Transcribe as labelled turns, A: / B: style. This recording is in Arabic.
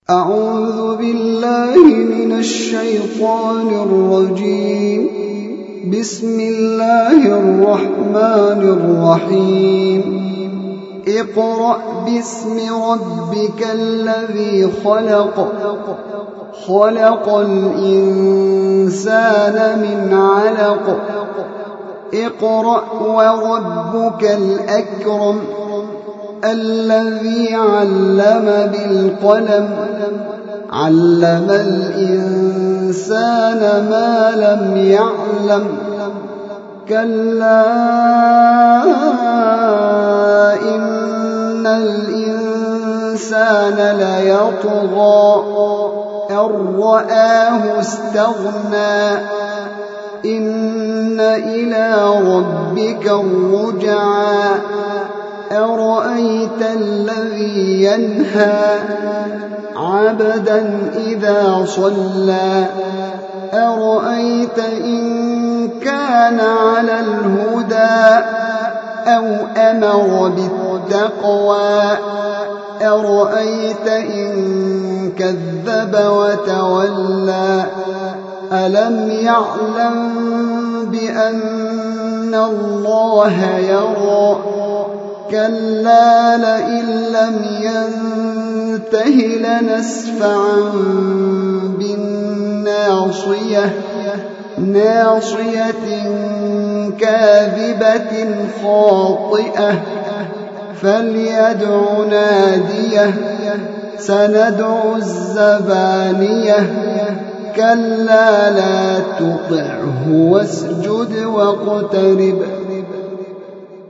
A: أعوذ بالله من الشيطان الرجيم. بسم الله الرحمن الرحيم. اقرأ باسم ربك الذي خلق، خلق الإنسان من علق. اقرأ وربك الأكرم الذي علم بالقلم، علم الإنسان ما لم يعلم. كلا إن الإنسان ليطغى أن رآه استغنى. إن إلى ربك الرجعى. أرأيت الذي ينهى عبدا إذا صلى. أرأيت إن كان على الهدى أو أمر بالتقوى. أرأيت إن كذب وتولى. ألم يعلم بأن الله يرى. كلا لئن لم ينته لنسفعا بالناصية، ناصية كاذبة خاطئة. فليدع ناديه. سندع الزبانية. كلا لا تطعه واسجد واقترب.